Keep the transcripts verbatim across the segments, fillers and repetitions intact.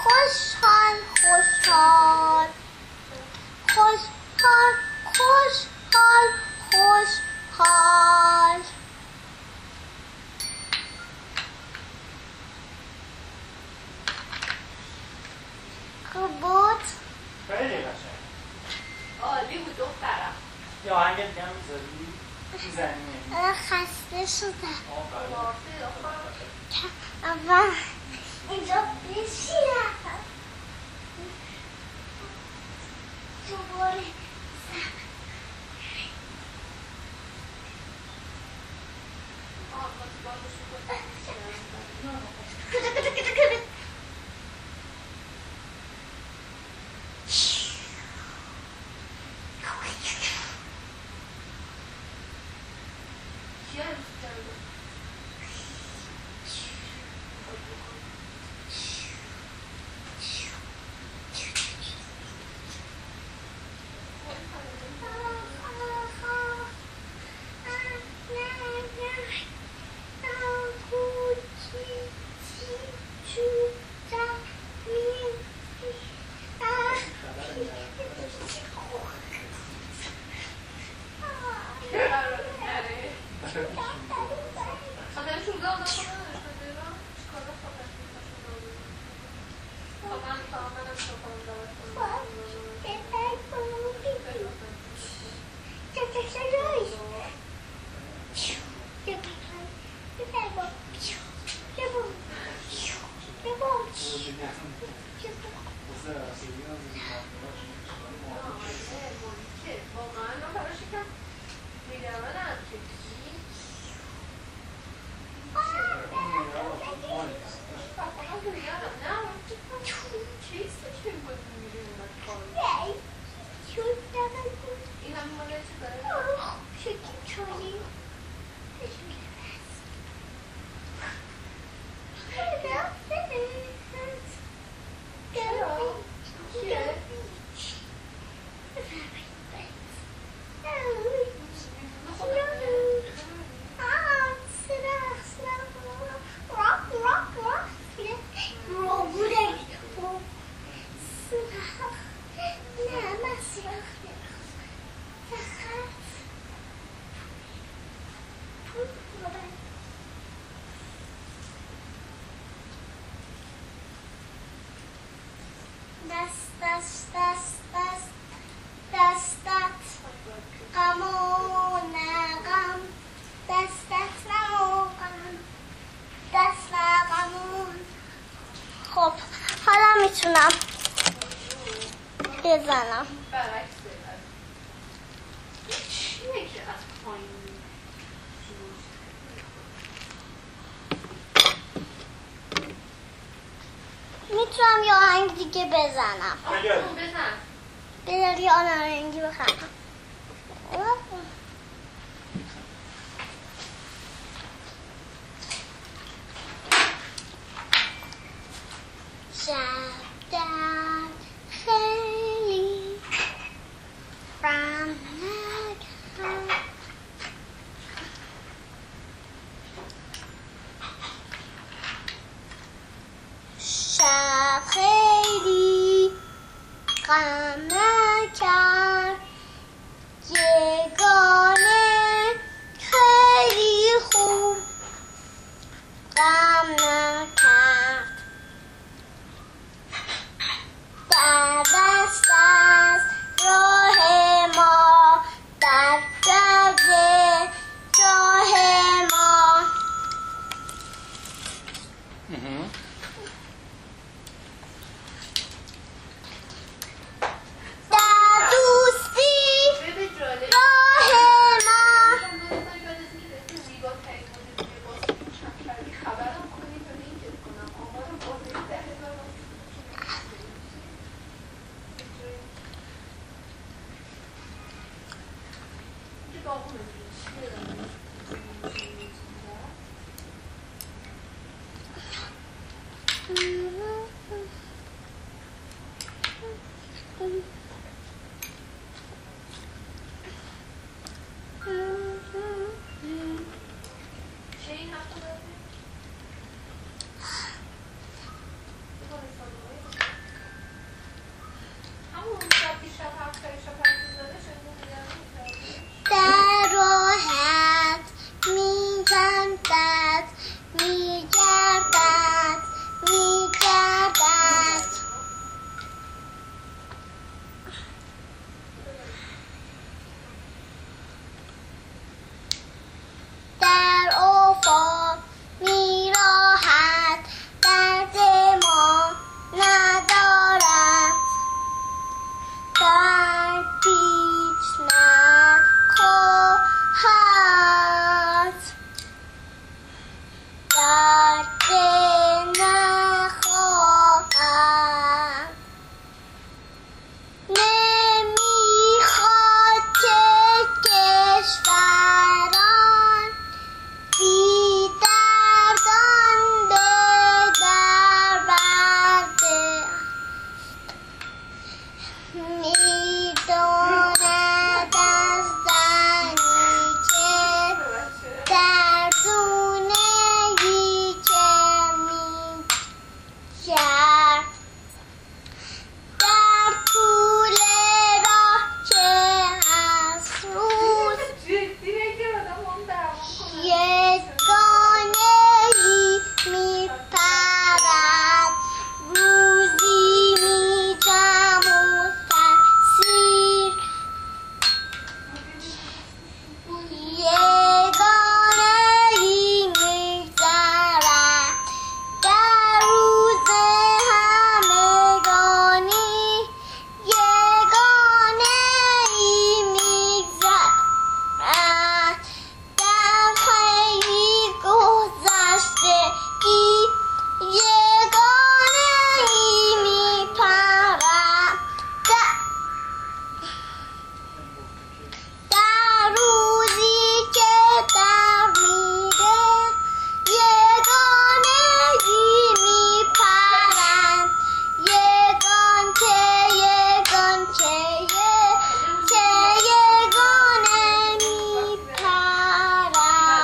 خوشحال خوشحال خوشحال خوشحال خوشحال خوب بود؟ خیلی قشنگ. عالی بود دخترم. یه آهنگ دیگه هم می‌ذاری؟ می‌زنی؟ خسته شدم. آه اول اینجا بشینم دوباره دست دست دست دست دستت غم و نه غم دستت نه غم دست نه غمون. خب حالا میتونم بزنم. برعکس بزن. چیه که از پایین میتونم یه آهنگ دیگه بزنم. بزن. بذار یه آهنگی بخونم. شب در خیلی رم نکرد شب خیلی غم نکرد یگانه خیلی خوب غم نکرد در دست از راه ما در درد راه ما در دوستی راه ما شب هم خیلی شب هم زده شده در راحت می‌گردد می‌گردد می‌گردد در افق می‌راهد درد ما ندارد درد پیچ نخواهد درد نخواهد نمیخواد که کشوران بی دردان به در برده میداند از زنی که دردونه‌ای که می‌کرد در طول راه که از روز جدی نگه آدم هم درمان کنه یگانه‌ای می‌پرد روزی می‌جم و تأثیر یگانه‌ای می‌گذرد در روز همگانی یگانه‌ای می‌گذرد در خیلی گذشتگی یگانه‌ای می‌پرد در در روزی که در میره یگانه‌ای می‌پرد یگان که یگان که که یگانه می‌پرد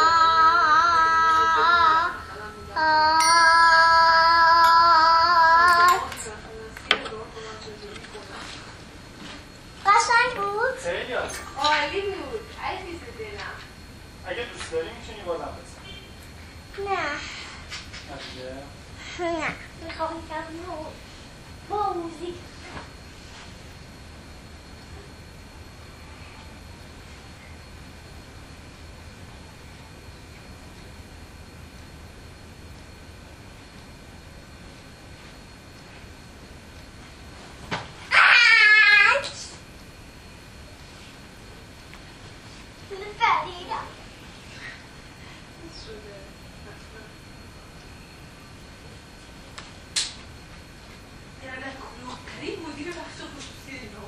قشنگ بود؟ خیلی عالی. عالی بود عزیز دلم اگه دوست داری میتونی بازم بزن. نه دیگه نه میخوام یکم با موزیک فریدم شده حتما یعنی کلوکترین مدیر بخش خصوصی اینا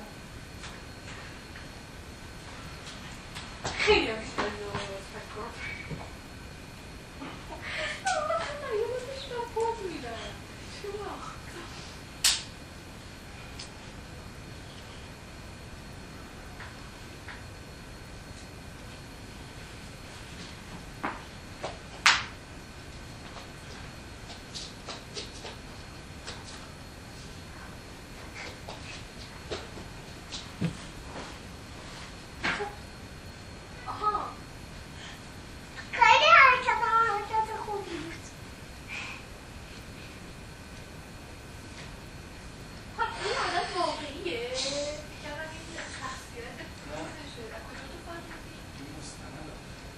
خیلی هم بیشتر اینا باز فکر اما خیلی یه بازش من پوز میدم چه وقت خیلی حرکت حرکت خوبی بود این عادت واقعیه بیشتر این شخصیت پوزشه از کجا تو فهمیدی؟ این مستند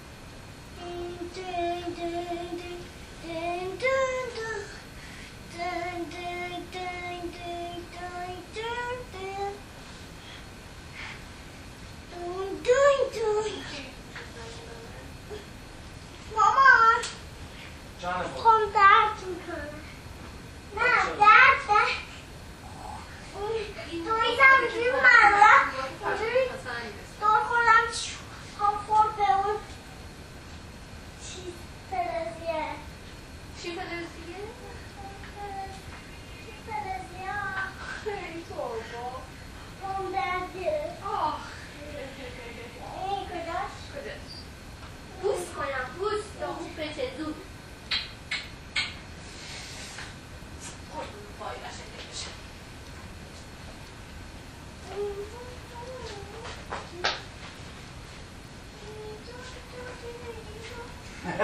دن دن دن دن دن دن دن دن دن دن دن دن دن دن مامان جان خود خم درد میکنه نه درد درد دویدم توی مدرک اونجوری دور خوردم هم خورد به اون چیز فلزیه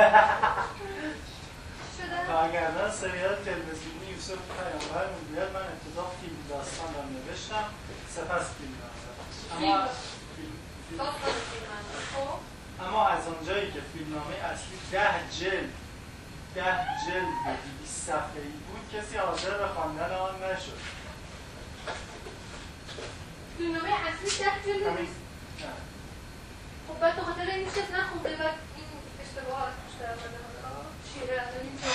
شده؟ کارگردان سریال تلویزیونی یوسف پیامبر میگوید من ابتدا فیلم داستان را نوشتم سپس فیلم را زدم. اما فیلم فیلم اما از اونجایی که فیلمنامه اصلی ده جلد ده جلد به دویست صفحه‌ای بود کسی حاضر به خواندن آن نشد. فیلمنامه اصلی ده جلد همین بود؟ خب باید به خاطر این کسی نخونده بعد این اشتباهات بیشتر آمده حالا شیره از این